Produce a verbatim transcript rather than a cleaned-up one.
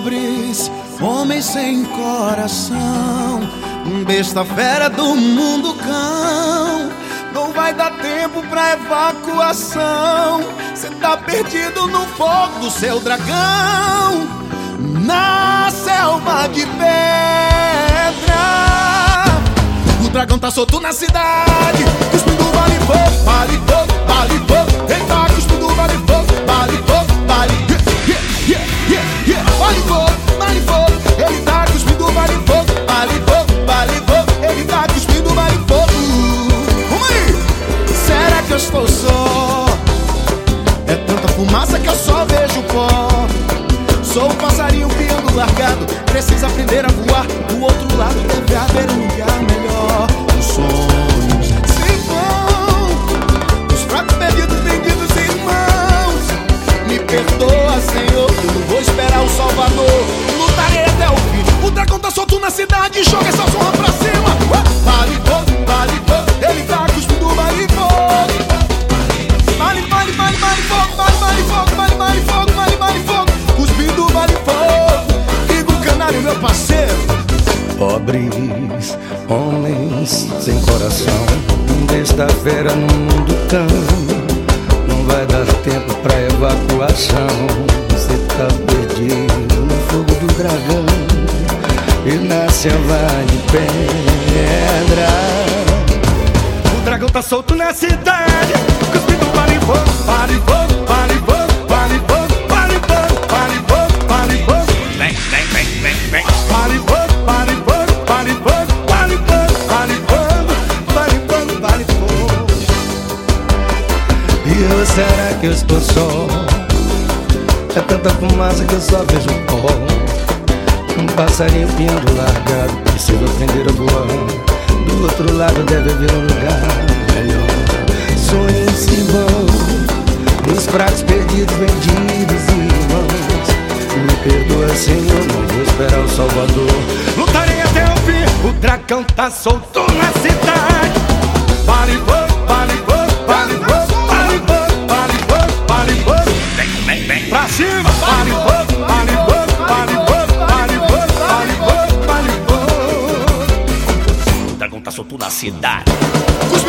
pobres, homens sem coração, besta fera do mundo cão. Não vai dar tempo pra evacuação, cê tá perdido no fogo do seu dragão, na selva de pedra. O dragão tá solto na cidade, cuspindo vale fogo, vale fogo, vale fogo. Ele tá cuspindo vale fogo, vale fogo, vale yeah, yeah, yeah, yeah. Vale fogo, vale fogo. Ele tá cuspindo vale fogo, vale fogo, vale fogo. Ele tá cuspindo vale fogo. Vamos aí! Será que eu estou só? É tanta fumaça que eu só vejo pó. Sou um passarinho piando largado, precisa aprender a voar. Do outro lado deve haver um lugar melhor. Os sonhos se vão, os pratos perdidos vendidos em mãos. Me perdoa, Senhor, eu não vou esperar o Salvador. Lutarei até o fim. O dragão tá solto na cidade, joga essa zorra pra cima. Vale fogo, vale fogo. Ele tá cuspindo vale fogo. Vale, vale, vale, vale fogo. Vale, vale fogo, vale, vale fogo, vale, vale fogo. Cuspindo vale fogo. Igor Canário, meu parceiro. Pobres, homens sem coração, besta fera no mundo cão. Não vai dar tempo pra evacuação, cê tá perdido no fogo do dragão e na selva de pedra. O dragão tá solto na cidade, cuspindo vale fogo, vale fogo, vale fogo, vale fogo, vale fogo, vale fogo, vale fogo. Vem, vem, vem, vem, vem. Vale fogo, vale fogo, vale fogo, vale fogo, vale fogo, vale fogo, vale fogo. E eu, será que eu estou só? É tanta fumaça que eu só vejo pó. Um passarinho piando largado, precisa aprender a voar. Do outro lado deve haver um lugar melhor. Sonhos se vão, nos pratos perdidos vendidos em mãos. Me perdoa, Senhor, não vou esperar o Salvador. Lutarei até o fim. O dragão tá solto na cidade. Vale fogo, vale fogo, vale fogo, vale fogo, vale fogo, vale fogo. Vem, vem, vem pra cima. Vale fogo, vale fogo, vale fogo, vale fogo, vale fogo, vale fogo. O dragão tá solto na cidade.